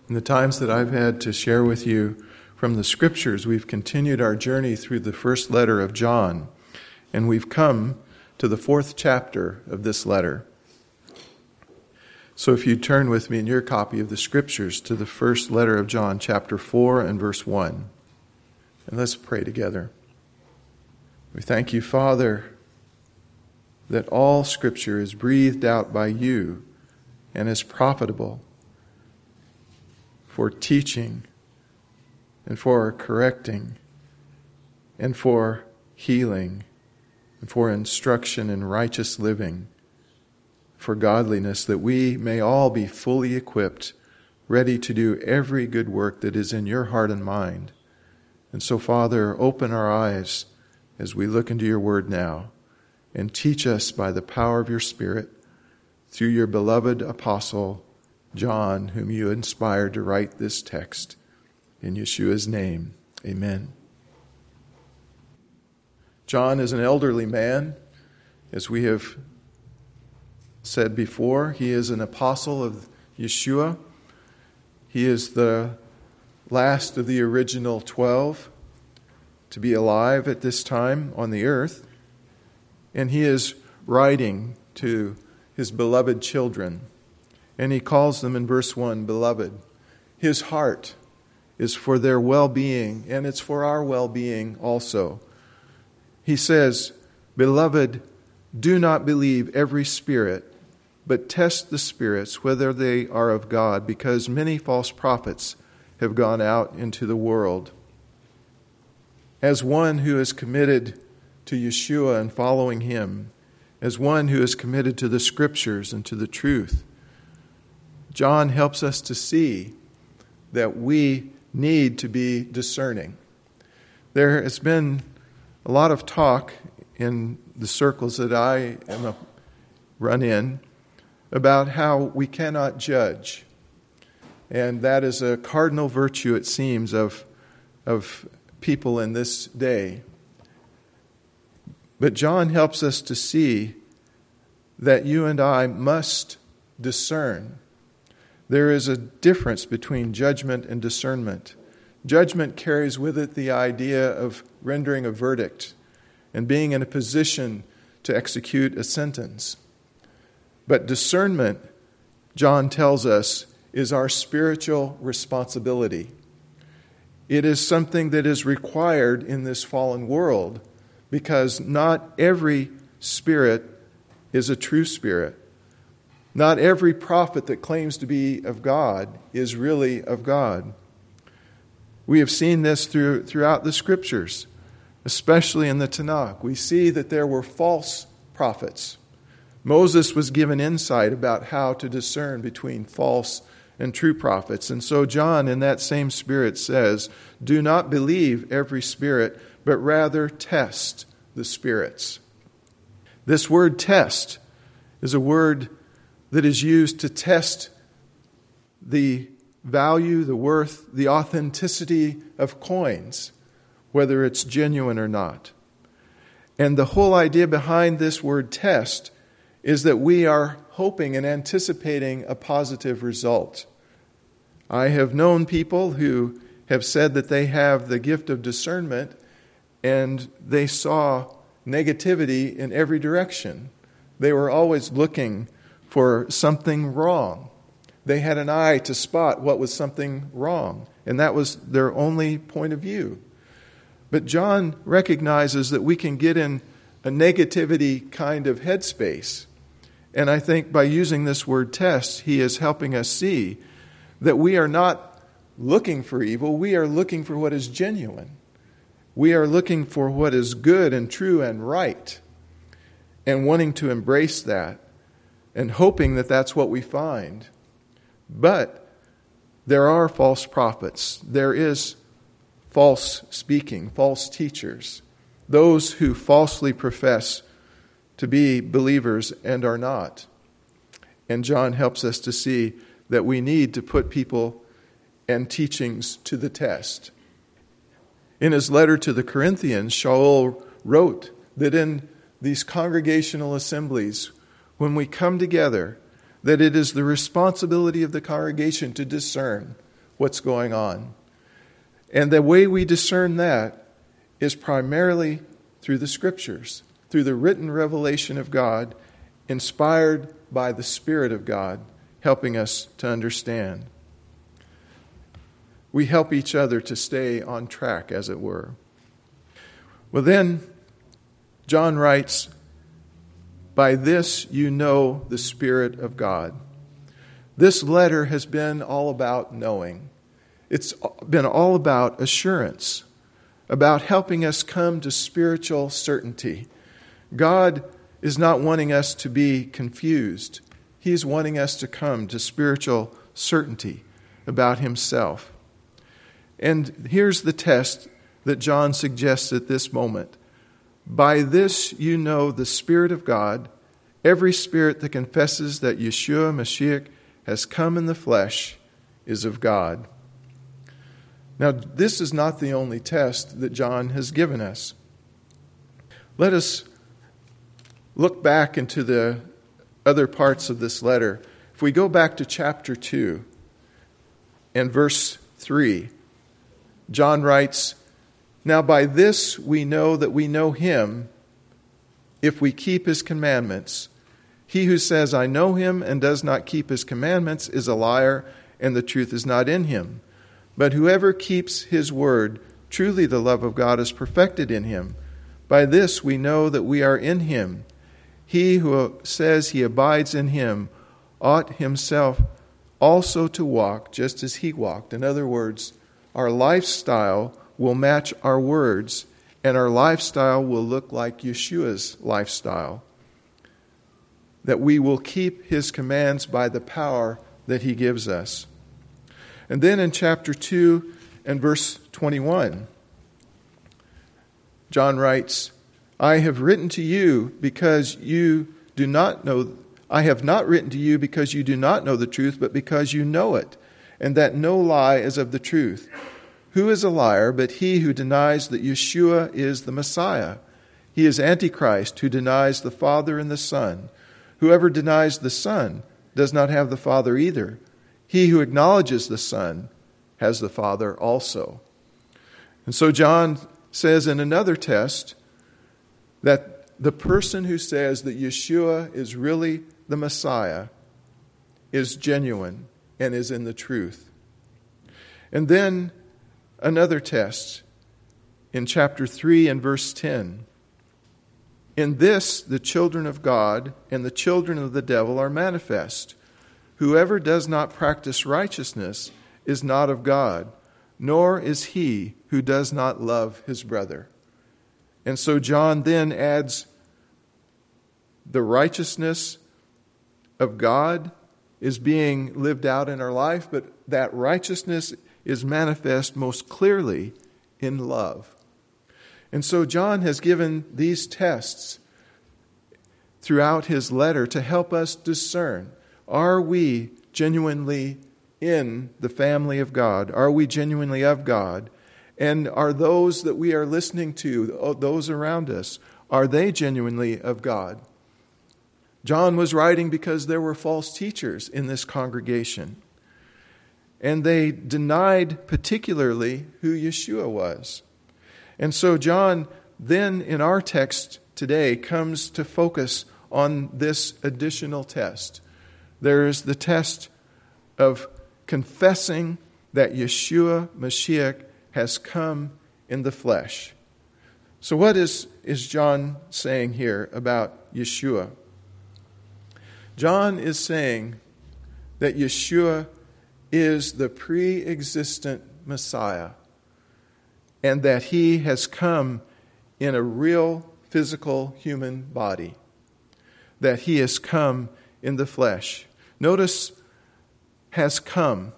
In the times that I've had to share with you from the Scriptures, we've continued our journey through the first letter of John, and we've come to the 4th chapter of this letter. So if you turn with me in your copy of the Scriptures to the first letter of John, chapter 4 and verse 1, and let's pray together. We thank you, Father, that all Scripture is breathed out by you and is profitable for teaching and for correcting and for healing and for instruction in righteous living, for godliness, that we may all be fully equipped, ready to do every good work that is in your heart and mind. And so, Father, open our eyes as we look into your word now, and teach us by the power of your Spirit through your beloved apostle, John, whom you inspired to write this text. In Yeshua's name, amen. John is an elderly man. As we have said before, he is an apostle of Yeshua. He is the last of the original 12 to be alive at this time on the earth. And he is writing to his beloved children. And he calls them in verse 1, beloved. His heart is for their well-being, and it's for our well-being also. He says, beloved, do not believe every spirit, but test the spirits whether they are of God, because many false prophets have gone out into the world. As one who is committed to Yeshua and following him, as one who is committed to the Scriptures and to the truth, John helps us to see that we need to be discerning. There has been a lot of talk in the circles that I am run in about how we cannot judge. And that is a cardinal virtue, it seems, of people in this day. But John helps us to see that you and I must discern. There is a difference between judgment and discernment. Judgment carries with it the idea of rendering a verdict and being in a position to execute a sentence. But discernment, John tells us, is our spiritual responsibility. It is something that is required in this fallen world because not every spirit is a true spirit. Not every prophet that claims to be of God is really of God. We have seen this throughout the Scriptures, especially in the Tanakh. We see that there were false prophets. Moses was given insight about how to discern between false and true prophets. And so John, in that same spirit, says, do not believe every spirit, but rather test the spirits. This word test is a word that is used to test the value, the worth, the authenticity of coins, whether it's genuine or not. And the whole idea behind this word test is that we are hoping and anticipating a positive result. I have known people who have said that they have the gift of discernment and they saw negativity in every direction. They were always looking for something wrong. They had an eye to spot what was something wrong, and that was their only point of view. But John recognizes that we can get in a negativity kind of headspace. And I think by using this word test, he is helping us see that we are not looking for evil, we are looking for what is genuine. We are looking for what is good and true and right, and wanting to embrace that, and hoping that that's what we find. But there are false prophets. There is false speaking, false teachers, those who falsely profess to be believers and are not. And John helps us to see that we need to put people and teachings to the test. In his letter to the Corinthians, Shaul wrote that in these congregational assemblies, when we come together, that it is the responsibility of the congregation to discern what's going on. And the way we discern that is primarily through the Scriptures, through the written revelation of God, inspired by the Spirit of God, helping us to understand. We help each other to stay on track, as it were. Well, then, John writes, "By this you know the Spirit of God." This letter has been all about knowing. It's been all about assurance, about helping us come to spiritual certainty. God is not wanting us to be confused. He's wanting us to come to spiritual certainty about Himself. And here's the test that John suggests at this moment. By this you know the Spirit of God. Every spirit that confesses that Yeshua Mashiach has come in the flesh is of God. Now, this is not the only test that John has given us. Let us look back into the other parts of this letter. If we go back to chapter 2 and verse 3, John writes, "Now by this we know that we know Him, if we keep His commandments. He who says, 'I know Him,' and does not keep His commandments is a liar, and the truth is not in him. But whoever keeps His word, truly the love of God is perfected in him. By this we know that we are in Him. He who says he abides in Him ought himself also to walk just as He walked." In other words, our lifestyle will match our words, and our lifestyle will look like Yeshua's lifestyle. That we will keep His commands by the power that He gives us. And then in chapter 2 and verse 21, John writes, "I have written to you because you do not know, I have not written to you because you do not know the truth, but because you know it, and that no lie is of the truth. Who is a liar but he who denies that Yeshua is the Messiah? He is Antichrist, who denies the Father and the Son. Whoever denies the Son does not have the Father either. He who acknowledges the Son has the Father also." And so John says in another test that the person who says that Yeshua is really the Messiah is genuine and is in the truth. And then another test in chapter 3 and verse 10. "In this the children of God and the children of the devil are manifest. Whoever does not practice righteousness is not of God, nor is he who does not love his brother." And so John then adds the righteousness of God is being lived out in our life, but that righteousness is manifest most clearly in love. And so John has given these tests throughout his letter to help us discern, are we genuinely in the family of God? Are we genuinely of God? And are those that we are listening to, those around us, are they genuinely of God? John was writing because there were false teachers in this congregation. And they denied particularly who Yeshua was. And so John then in our text today comes to focus on this additional test. There is the test of confessing that Yeshua Mashiach has come in the flesh. So what is John saying here about Yeshua? John is saying that Yeshua is the pre-existent Messiah, and that He has come in a real physical human body, that He has come in the flesh. Notice, has come,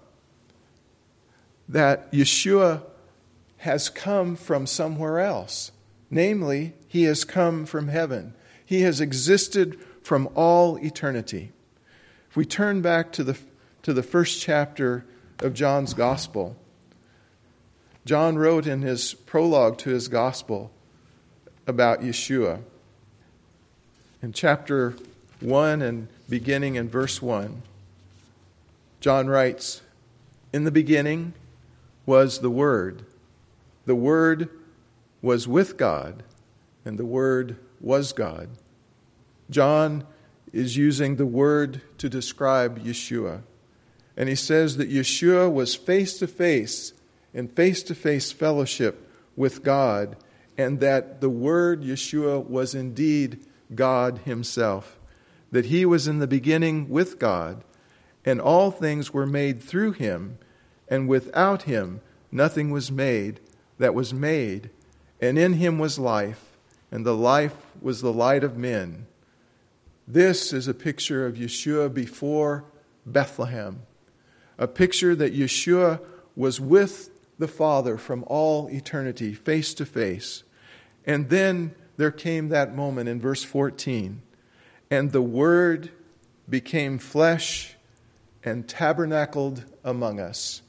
that Yeshua has come from somewhere else. Namely, He has come from heaven. He has existed from all eternity. If we turn back to the first chapter of John's Gospel, John wrote in his prologue to his Gospel about Yeshua. In chapter 1 and beginning in verse 1, John writes, In the beginning was the Word. The Word was with God, and the Word was God. John is using the Word to describe Yeshua. And he says that Yeshua was face-to-face in face-to-face fellowship with God, and that the Word, Yeshua, was indeed God himself. That he was in the beginning with God, and all things were made through him, and without him nothing was made that was made. And in him was life, and the life was the light of men. This is a picture of Yeshua before Bethlehem. A picture that Yeshua was with the Father from all eternity, face to face. And then there came that moment in verse 14. And the Word became flesh and tabernacled among us.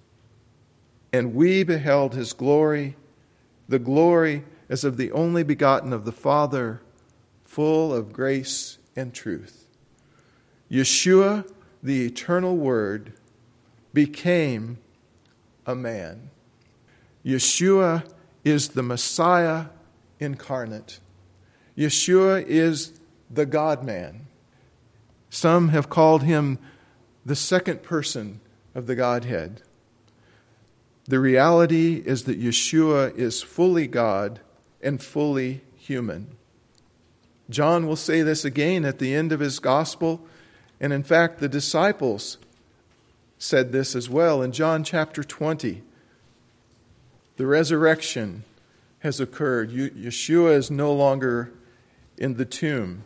And we beheld his glory, the glory as of the only begotten of the Father, full of grace and truth. Yeshua, the eternal Word, became a man. Yeshua is the Messiah incarnate. Yeshua is the God-man. Some have called him the second person of the Godhead. The reality is that Yeshua is fully God and fully human. John will say this again at the end of his gospel, and in fact the disciples said this as well in John chapter 20. The resurrection has occurred. Yeshua is no longer in the tomb.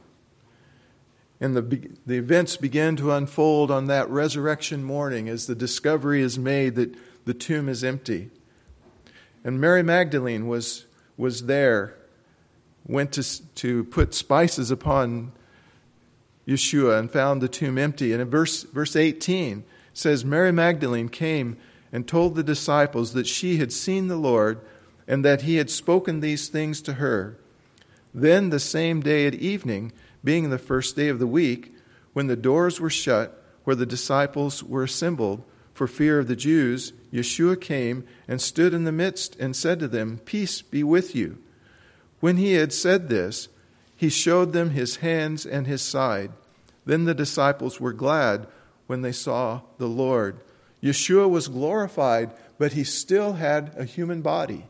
And the events begin to unfold on that resurrection morning as the discovery is made that the tomb is empty. And Mary Magdalene was there, went to put spices upon Yeshua and found the tomb empty. And in verse 18 it says, Mary Magdalene came and told the disciples that she had seen the Lord and that he had spoken these things to her. Then the same day at evening, being the first day of the week, when the doors were shut where the disciples were assembled for fear of the Jews, Yeshua came and stood in the midst and said to them, Peace be with you. When he had said this, he showed them his hands and his side. Then the disciples were glad when they saw the Lord. Yeshua was glorified, but he still had a human body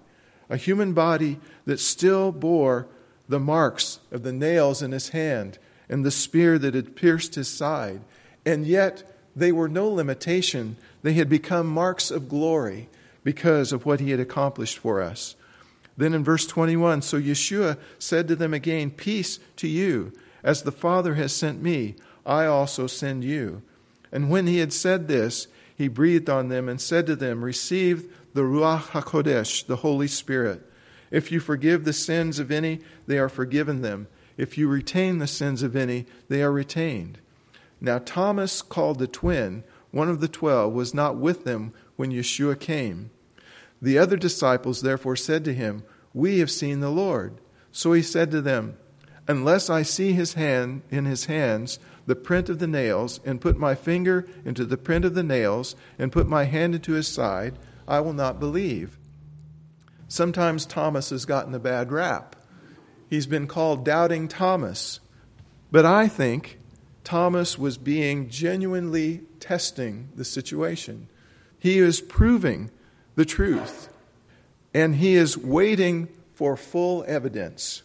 that still bore the marks of the nails in his hand and the spear that had pierced his side. And yet they were no limitation. They had become marks of glory because of what he had accomplished for us. Then in verse 21, so Yeshua said to them again, Peace to you. As the Father has sent me, I also send you. And when he had said this, he breathed on them and said to them, Receive the Ruach HaKodesh, the Holy Spirit. If you forgive the sins of any, they are forgiven them. If you retain the sins of any, they are retained. Now Thomas, called the twin, one of the 12, was not with them when Yeshua came. The other disciples therefore said to him, We have seen the Lord. So he said to them, Unless I see his hand in his hands, the print of the nails, and put my finger into the print of the nails, and put my hand into his side, I will not believe. Sometimes Thomas has gotten a bad rap. He's been called Doubting Thomas. But I think Thomas was being genuinely testing the situation. He is proving the truth. And he is waiting for full evidence.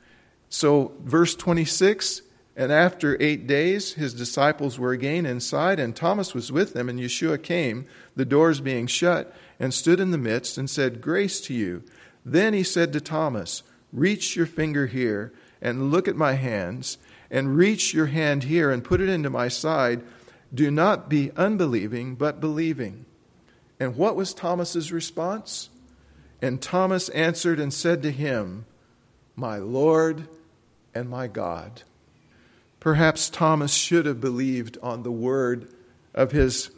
So verse 26, and after 8 days, his disciples were again inside, and Thomas was with them, and Yeshua came, the doors being shut, and stood in the midst, and said, Grace to you. Then he said to Thomas, Reach your finger here, and look at my hands, and reach your hand here, and put it into my side. Do not be unbelieving, but believing. And what was Thomas's response? And Thomas answered and said to him, My Lord and my God. Perhaps Thomas should have believed on the word of his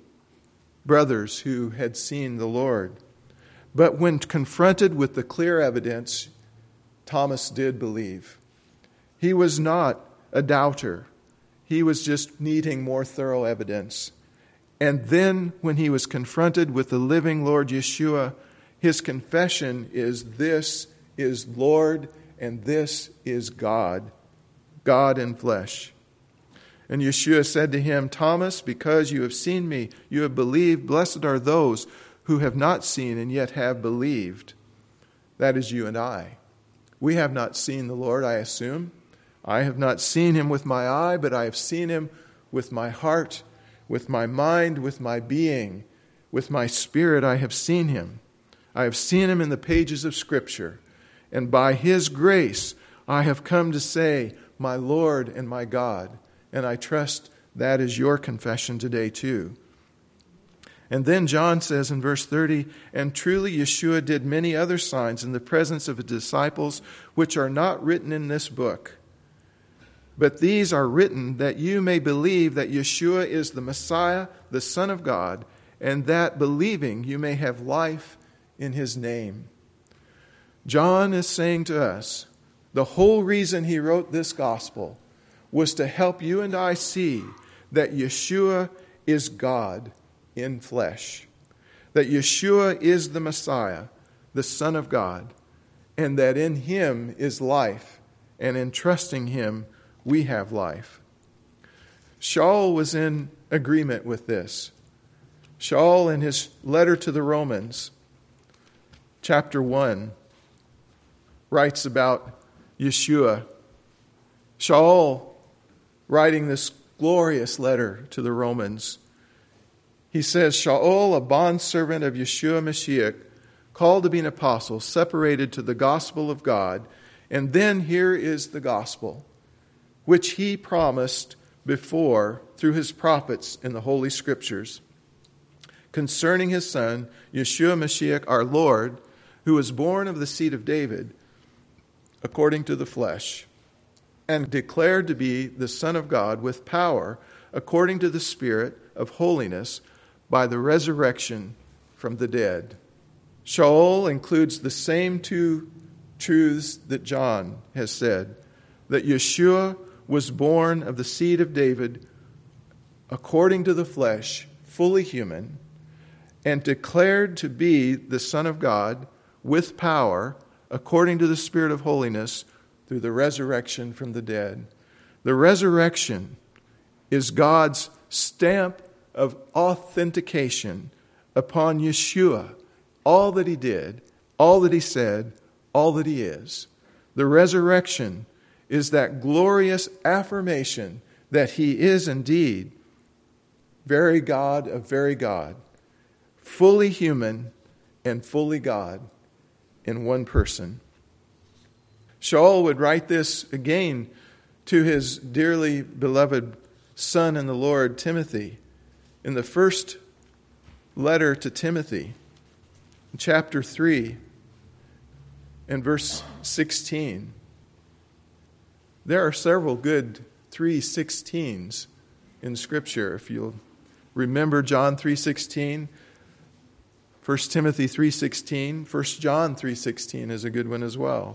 brothers who had seen the Lord. But when confronted with the clear evidence, Thomas did believe. He was not a doubter. He was just needing more thorough evidence. And then when he was confronted with the living Lord Yeshua, his confession is, "This is Lord and this is God, God in flesh." And Yeshua said to him, "Thomas, because you have seen me, you have believed. Blessed are those who have not seen and yet have believed." That is you and I. We have not seen the Lord, I assume. I have not seen him with my eye, but I have seen him with my heart, with my mind, with my being, with my spirit. I have seen him. I have seen him in the pages of Scripture. And by his grace, I have come to say, "My Lord and my God." And I trust that is your confession today too. And then John says in verse 30, "And truly Yeshua did many other signs in the presence of his disciples, which are not written in this book. But these are written that you may believe that Yeshua is the Messiah, the Son of God, and that believing you may have life in his name." John is saying to us, the whole reason he wrote this gospel was to help you and I see that Yeshua is God in flesh, that Yeshua is the Messiah, the Son of God, and that in him is life, and in trusting him we have life. Shaul was in agreement with this. Shaul, in his letter to the Romans, chapter 1, writes about Yeshua. Shaul, writing this glorious letter to the Romans, he says, "Shaul, a bondservant of Yeshua Mashiach, called to be an apostle, separated to the gospel of God." And then here is the gospel, which he promised before through his prophets in the Holy Scriptures, concerning his Son, Yeshua Mashiach, our Lord, who was born of the seed of David, according to the flesh, and declared to be the Son of God with power, according to the Spirit of holiness, by the resurrection from the dead. Shaul includes the same two truths that John has said, that Yeshua was born of the seed of David according to the flesh, fully human, and declared to be the Son of God with power according to the Spirit of holiness through the resurrection from the dead. The resurrection is God's stamp of authentication upon Yeshua, all that he did, all that he said, all that he is. The resurrection is that glorious affirmation that he is indeed very God of very God, fully human and fully God in one person. Shaul would write this again to his dearly beloved son in the Lord, Timothy, in the first letter to Timothy, chapter 3, and verse 16. There are several good 3:16s in Scripture. If you'll remember John 3:16, 1 Timothy 3:16, 1 John 3:16 is a good one as well.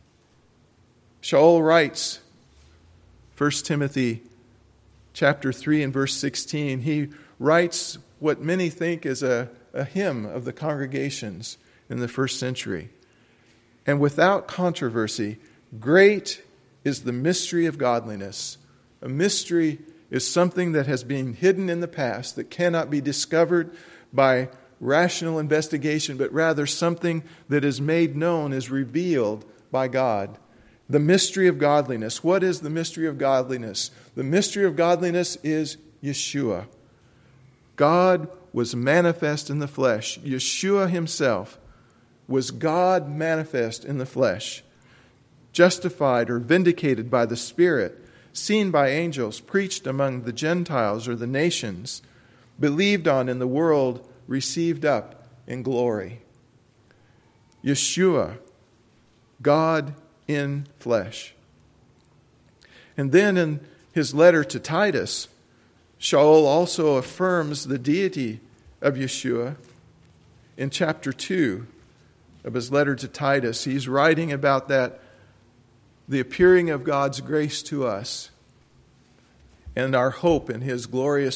Shaul writes, 1 Timothy chapter 3 and verse 16, he writes what many think is a hymn of the congregations in the first century. "And without controversy, great is the mystery of godliness." A mystery is something that has been hidden in the past, that cannot be discovered by rational investigation, but rather something that is made known, is revealed by God. The mystery of godliness. What is the mystery of godliness? The mystery of godliness is Yeshua. God was manifest in the flesh. Yeshua himself was God manifest in the flesh, justified or vindicated by the Spirit, seen by angels, preached among the Gentiles or the nations, believed on in the world, received up in glory. Yeshua, God in flesh. And then in his letter to Titus, Shaul also affirms the deity of Yeshua. In chapter 2 of his letter to Titus, he's writing about that, the appearing of God's grace to us and our hope in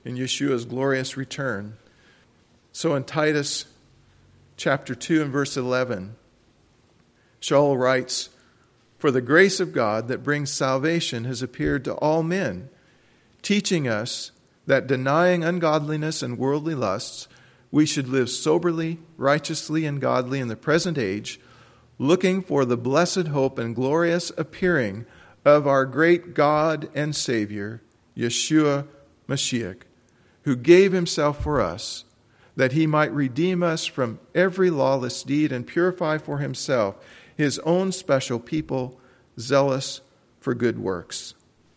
in Yeshua's glorious return. So in Titus chapter 2 and verse 11, Shaul writes, "For the grace of God that brings salvation has appeared to all men, teaching us that denying ungodliness and worldly lusts, we should live soberly, righteously, and godly in the present age, looking for the blessed hope and glorious appearing of our great God and Savior, Yeshua Mashiach, who gave himself for us, that he might redeem us from every lawless deed and purify for himself his own special people, zealous for good works."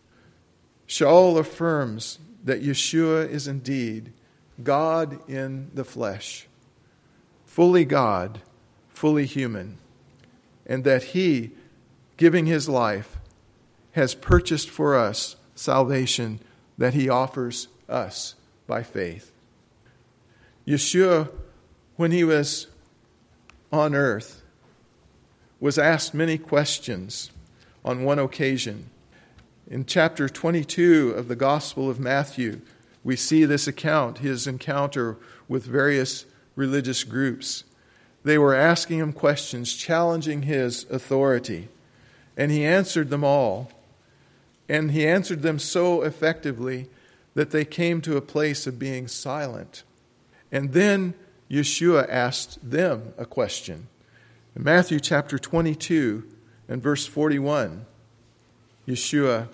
Shaul affirms that Yeshua is indeed God in the flesh, fully God, fully human, and that he, giving his life, has purchased for us salvation that he offers us by faith. Yeshua, when he was on earth, was asked many questions on one occasion. In chapter 22 of the Gospel of Matthew, we see this account, his encounter with various religious groups. They were asking him questions, challenging his authority, and he answered them all. And he answered them so effectively that they came to a place of being silent. And then Yeshua asked them a question. In Matthew chapter 22 and verse 41, Yeshua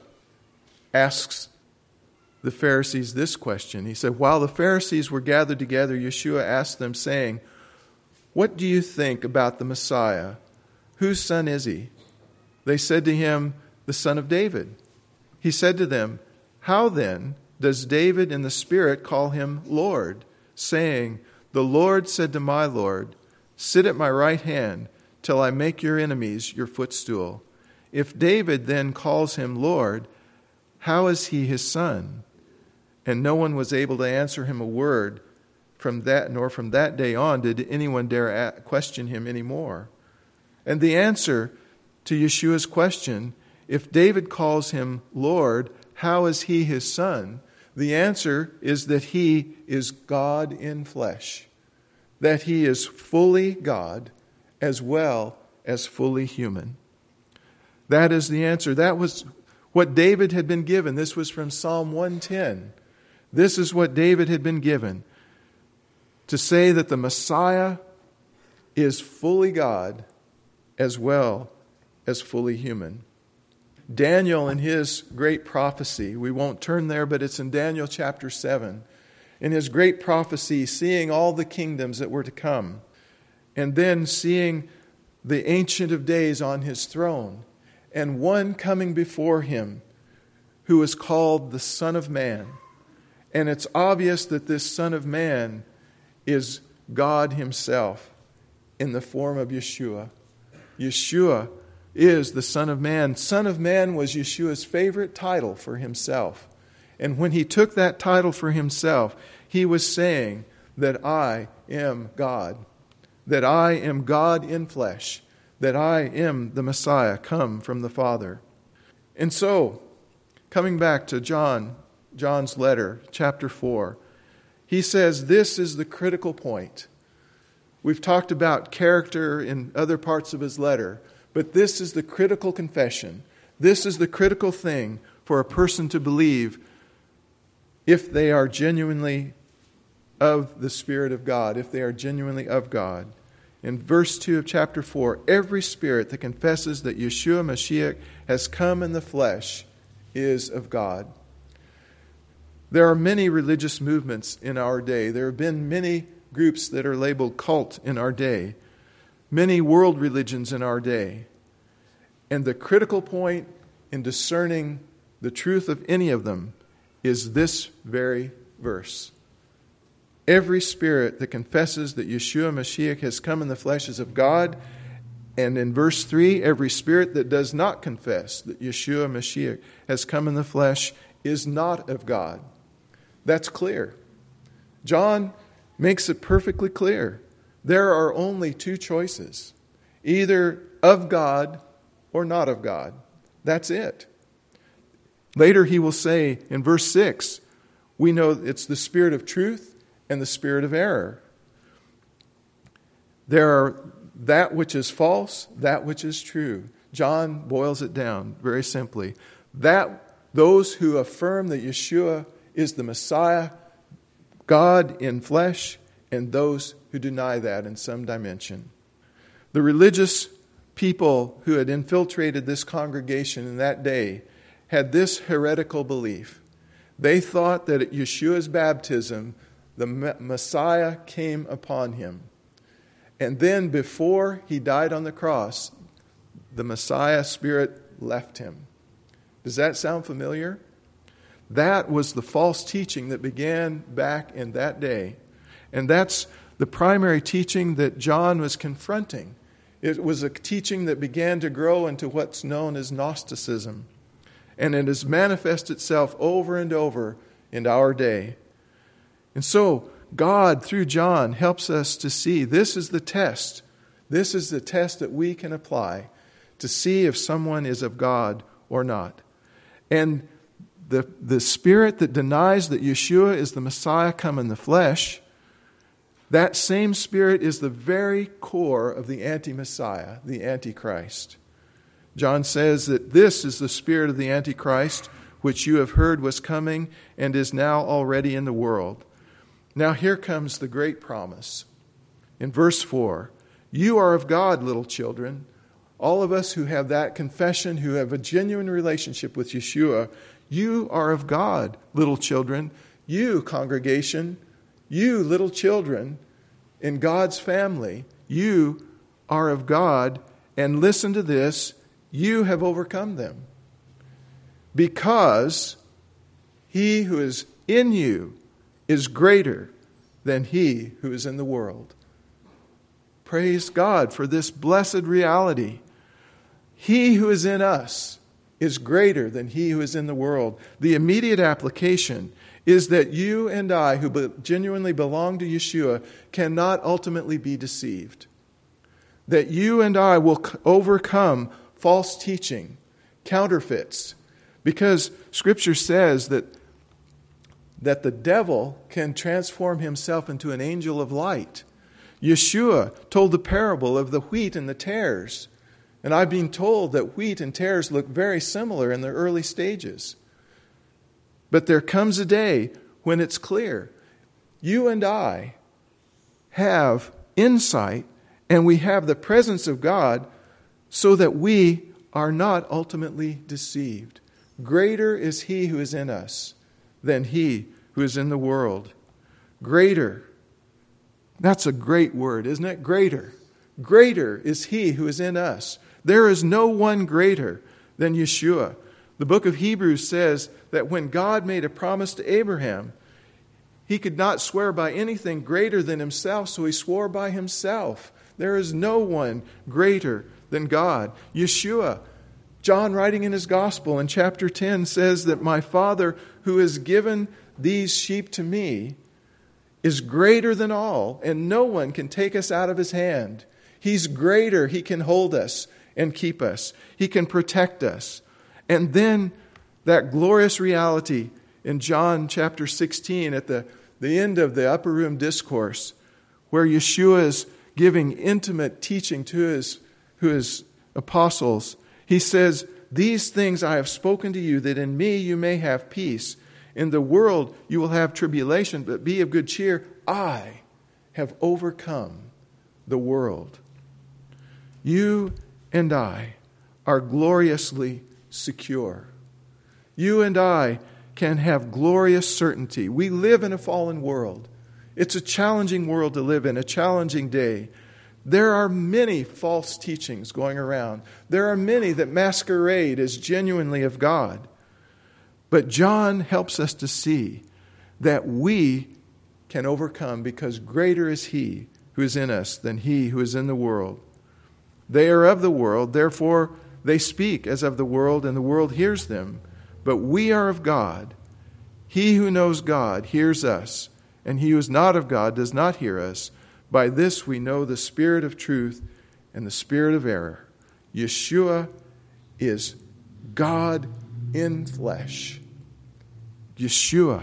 asks the Pharisees this question. He said, "While the Pharisees were gathered together, Yeshua asked them, saying, 'What do you think about the Messiah? Whose son is he?' They said to him, 'The son of David.' He said to them, 'How then does David in the Spirit call him Lord, saying, the Lord said to my Lord, sit at my right hand till I make your enemies your footstool? If David then calls him Lord, how is he his son?' And no one was able to answer him a word from that, nor from that day on did anyone dare question him anymore." And the answer to Yeshua's question, if David calls him Lord, how is he his son? The answer is that he is God in flesh, that he is fully God as well as fully human. That is the answer. That was what David had been given. This was from Psalm 110. This is what David had been given, to say that the Messiah is fully God as well as fully human. Daniel, in his great prophecy, we won't turn there, but it's in Daniel chapter 7. In his great prophecy, seeing all the kingdoms that were to come, and then seeing the Ancient of Days on his throne, and one coming before him who is called the Son of Man. And it's obvious that this Son of Man is God himself in the form of Yeshua. Yeshua is the Son of Man. Son of Man was Yeshua's favorite title for himself. And when he took that title for himself, he was saying that I am God, that I am God in flesh, that I am the Messiah come from the Father. And so, coming back to John's letter, chapter 4, he says this is the critical point. We've talked about character in other parts of his letter, but this is the critical confession. This is the critical thing for a person to believe if they are genuinely of the Spirit of God, if they are genuinely of God. In verse 2 of chapter 4, every spirit that confesses that Yeshua Mashiach has come in the flesh is of God. There are many religious movements in our day. There have been many groups that are labeled cult in our day, many world religions in our day. And the critical point in discerning the truth of any of them is this very verse. Every spirit that confesses that Yeshua Mashiach has come in the flesh is of God. And in verse 3, every spirit that does not confess that Yeshua Mashiach has come in the flesh is not of God. That's clear. John makes it perfectly clear. There are only two choices, either of God or not of God. That's it. Later he will say in verse 6, we know it's the spirit of truth and the spirit of error. There are that which is false, that which is true. John boils it down very simply. Those who affirm that Yeshua is the Messiah, God in flesh, and those who deny that in some dimension. The religious people who had infiltrated this congregation in that day had this heretical belief. They thought that at Yeshua's baptism, the Messiah came upon him. And then before he died on the cross, the Messiah spirit left him. Does that sound familiar? That was the false teaching that began back in that day. And that's the primary teaching that John was confronting. It was a teaching that began to grow into what's known as Gnosticism. And it has manifested itself over and over in our day. And so, God, through John, helps us to see this is the test. This is the test that we can apply to see if someone is of God or not. And the spirit that denies that Yeshua is the Messiah come in the flesh, that same spirit is the very core of the anti-Messiah, the Antichrist. John says that this is the spirit of the Antichrist, which you have heard was coming and is now already in the world. Now here comes the great promise. In verse 4, you are of God, little children. All of us who have that confession, who have a genuine relationship with Yeshua, you are of God, little children. You, congregation, you, little children, in God's family, you are of God. And listen to this, you have overcome them. Because he who is in you is greater than he who is in the world. Praise God for this blessed reality. He who is in us is greater than he who is in the world. The immediate application is that you and I, who genuinely belong to Yeshua, cannot ultimately be deceived. That you and I will overcome false teaching, counterfeits, because Scripture says that the devil can transform himself into an angel of light. Yeshua told the parable of the wheat and the tares. And I've been told that wheat and tares look very similar in the early stages. But there comes a day when it's clear. You and I have insight and we have the presence of God so that we are not ultimately deceived. Greater is he who is in us than he who is in the world. Greater. That's a great word, isn't it? Greater. Greater is he who is in us. There is no one greater than Yeshua. The book of Hebrews says that when God made a promise to Abraham, he could not swear by anything greater than himself, so he swore by himself. There is no one greater than God. Yeshua, John writing in his gospel in chapter 10 says that my Father who has given these sheep to me is greater than all, and no one can take us out of his hand. He's greater. He can hold us and keep us. He can protect us. And then that glorious reality in John chapter 16 at the end of the upper room discourse, where Yeshua is giving intimate teaching to his apostles. He says, these things I have spoken to you, that in me you may have peace. In the world you will have tribulation, but be of good cheer. I have overcome the world. You and I are gloriously secure. You and I can have glorious certainty. We live in a fallen world. It's a challenging world to live in, a challenging day. There are many false teachings going around. There are many that masquerade as genuinely of God. But John helps us to see that we can overcome because greater is he who is in us than he who is in the world. They are of the world, therefore they speak as of the world, and the world hears them. But we are of God. He who knows God hears us, and he who is not of God does not hear us. By this we know the spirit of truth and the spirit of error. Yeshua is God in flesh. Yeshua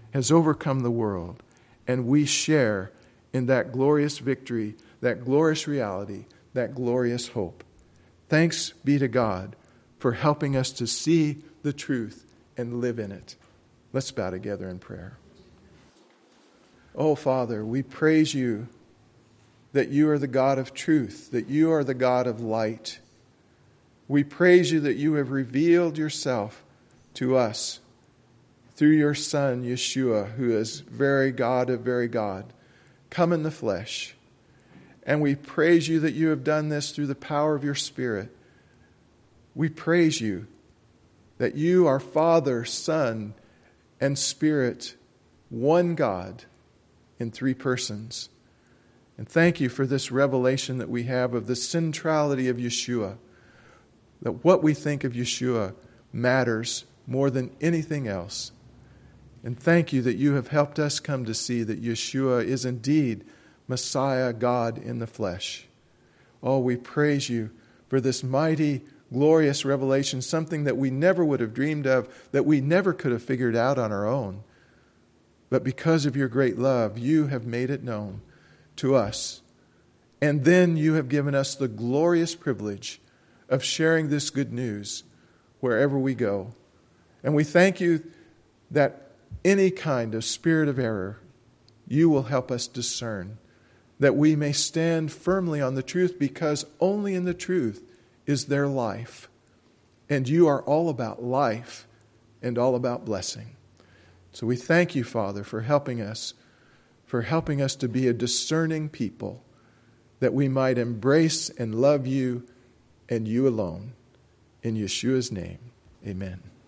has overcome the world, and we share in that glorious victory, that glorious reality, that glorious hope. Thanks be to God for helping us to see the truth and live in it. Let's bow together in prayer. Oh, Father, we praise you that you are the God of truth, that you are the God of light. We praise you that you have revealed yourself to us through your Son, Yeshua, who is very God of very God, come in the flesh. And we praise you that you have done this through the power of your Spirit. We praise you that you are Father, Son, and Spirit, one God in three persons. And thank you for this revelation that we have of the centrality of Yeshua, that what we think of Yeshua matters more than anything else. And thank you that you have helped us come to see that Yeshua is indeed Messiah, God in the flesh. Oh, we praise you for this mighty, glorious revelation, something that we never would have dreamed of, that we never could have figured out on our own. But because of your great love, you have made it known to us. And then you have given us the glorious privilege of sharing this good news wherever we go. And we thank you that any kind of spirit of error, you will help us discern, that we may stand firmly on the truth, because only in the truth is there life. And you are all about life and all about blessing. So we thank you, Father, for helping us to be a discerning people, that we might embrace and love you and you alone. In Yeshua's name, amen.